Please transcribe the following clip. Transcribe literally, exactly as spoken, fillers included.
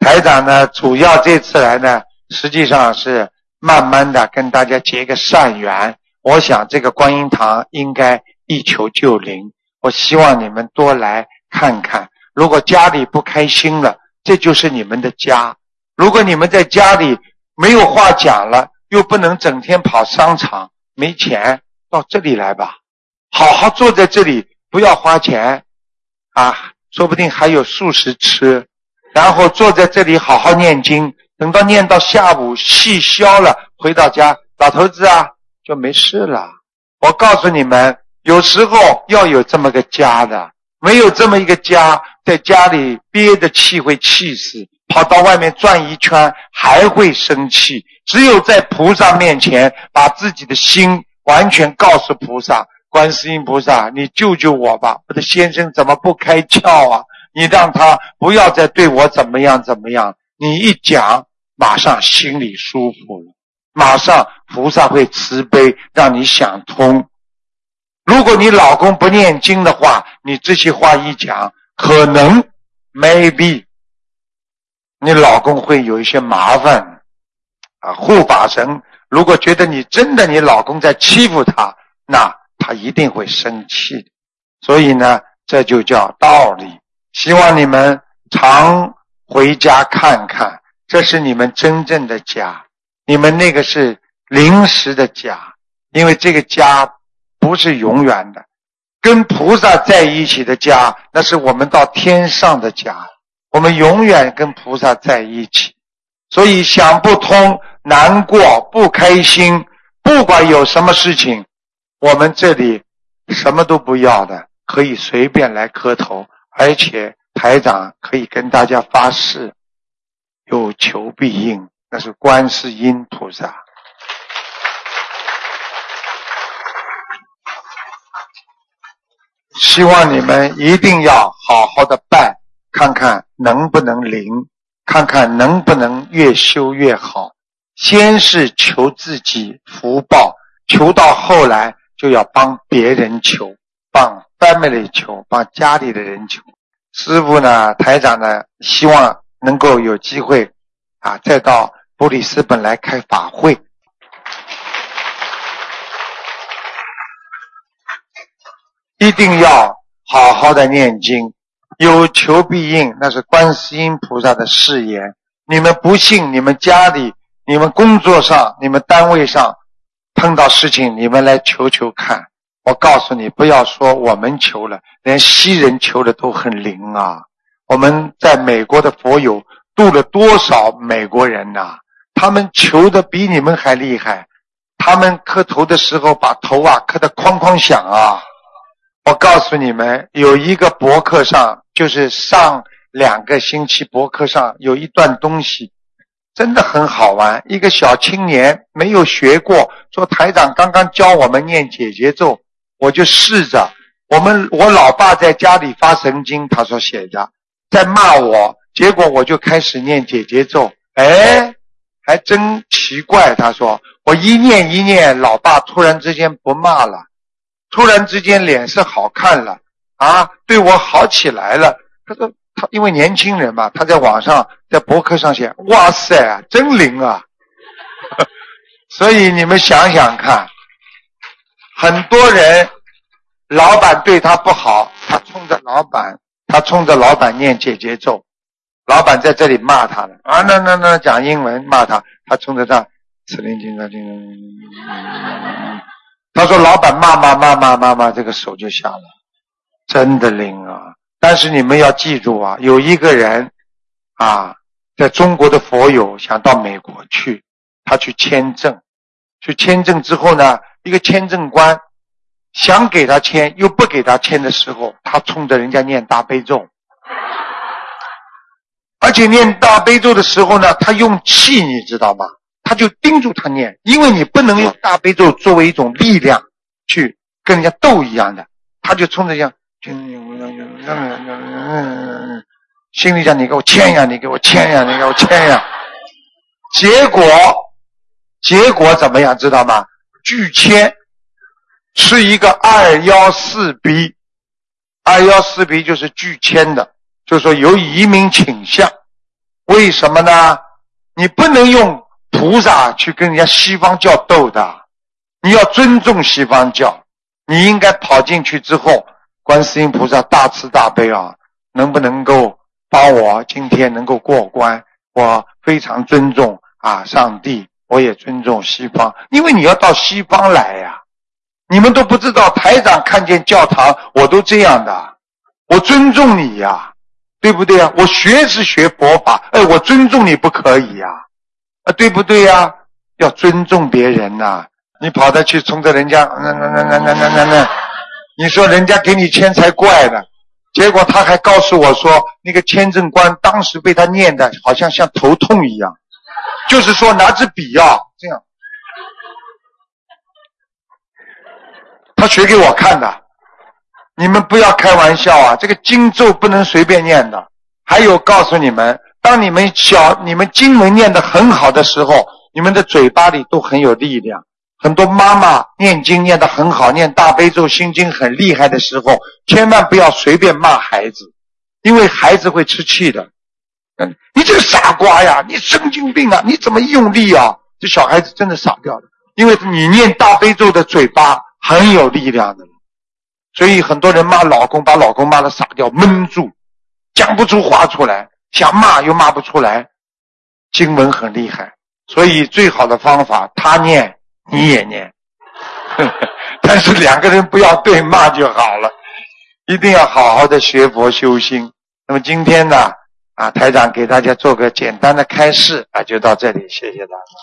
台长呢，主要这次来呢，实际上是慢慢的跟大家结个善缘。我想这个观音堂应该一求就灵，我希望你们多来看看。如果家里不开心了，这就是你们的家。如果你们在家里没有话讲了，又不能整天跑商场，没钱，到这里来吧，好好坐在这里，不要花钱啊，说不定还有素食吃，然后坐在这里好好念经，等到念到下午气消了，回到家，老头子啊就没事了。我告诉你们，有时候要有这么个家的，没有这么一个家，在家里憋的气会气死，跑到外面转一圈还会生气。只有在菩萨面前把自己的心完全告诉菩萨，观世音菩萨，你救救我吧，我的先生怎么不开窍啊，你让他不要再对我怎么样怎么样。你一讲，马上心里舒服了，马上菩萨会慈悲让你想通。如果你老公不念经的话，你这些话一讲，可能 maybe 你老公会有一些麻烦啊。护法神如果觉得你真的你老公在欺负他，那他一定会生气的。所以呢，这就叫道理。希望你们常回家看看，这是你们真正的家，你们那个是临时的家，因为这个家不是永远的。跟菩萨在一起的家，那是我们到天上的家，我们永远跟菩萨在一起。所以想不通、难过、不开心，不管有什么事情，我们这里什么都不要的，可以随便来磕头，而且台长可以跟大家发誓，有求必应，那是观世音菩萨。希望你们一定要好好的办，看看能不能灵，看看能不能越修越好。先是求自己福报，求到后来就要帮别人求，帮 family 求，帮家里的人求。师父呢，台长呢，希望能够有机会啊，再到布里斯本来开法会。一定要好好的念经，有求必应，那是观世音菩萨的誓言。你们不信，你们家里、你们工作上、你们单位上碰到事情，你们来求求看。我告诉你，不要说我们求了，连西人求的都很灵啊。我们在美国的佛友度了多少美国人啊，他们求的比你们还厉害，他们磕头的时候把头啊磕得哐哐响啊。我告诉你们，有一个博客上，就是上两个星期博客上有一段东西真的很好玩。一个小青年没有学过，说台长刚刚教我们念解结咒，我就试着，我们我老爸在家里发神经，他说写着在骂我，结果我就开始念解结咒，哎，还真奇怪。他说我一念一念，老爸突然之间不骂了，突然之间脸色好看了啊，对我好起来了。他说他因为年轻人嘛，他在网上在博客上写，哇塞真灵啊所以你们想想看，很多人老板对他不好，他冲着老板他冲着老板念解结咒，老板在这里骂他了啊，那那那讲英文骂他，他冲着他此灵经的他说老板骂骂骂骂骂骂，这个手就下了，真的灵啊。但是你们要记住啊，有一个人啊，在中国的佛友想到美国去，他去签证，去签证之后呢，一个签证官想给他签又不给他签的时候，他冲着人家念大悲咒，而且念大悲咒的时候呢，他用气，你知道吗？他就盯住他念，因为你不能用大悲咒作为一种力量去跟人家斗一样的，他就冲着这样心里讲你给我签呀，你给我签呀，你给我签呀，结果结果怎么样知道吗？拒签，是一个二一四 B， 二一四 B 就是拒签的，就是说有移民倾向。 为什么呢？你不能用菩萨去跟人家西方教斗的，你要尊重西方教。你应该跑进去之后，观世音菩萨大慈大悲啊，能不能够帮我今天能够过关？我非常尊重啊上帝，我也尊重西方，因为你要到西方来呀、啊，你们都不知道，台长看见教堂我都这样的，我尊重你呀、啊，对不对啊？我学是学佛法，哎，我尊重你不可以呀、啊，啊，对不对呀、啊？要尊重别人呐、啊。你跑得去冲着人家那那那那那那那那，你说人家给你签才怪呢，结果他还告诉我说，那个签证官当时被他念的好像像头痛一样，就是说拿支笔啊这样，他学给我看的。你们不要开玩笑啊，这个经咒不能随便念的。还有告诉你们，当你们小你们经文念得很好的时候，你们的嘴巴里都很有力量。很多妈妈念经念得很好，念大悲咒心经很厉害的时候，千万不要随便骂孩子，因为孩子会吃气的。嗯，你这个傻瓜呀，你神经病啊，你怎么用力啊？这小孩子真的傻掉了，因为你念大悲咒的嘴巴很有力量的，所以很多人骂老公，把老公骂得傻掉，闷住，讲不出话出来，想骂又骂不出来。经文很厉害，所以最好的方法，他念你也念，但是两个人不要对骂就好了，一定要好好的学佛修心。那么今天呢，啊，台长给大家做个简单的开示啊，就到这里，谢谢大家。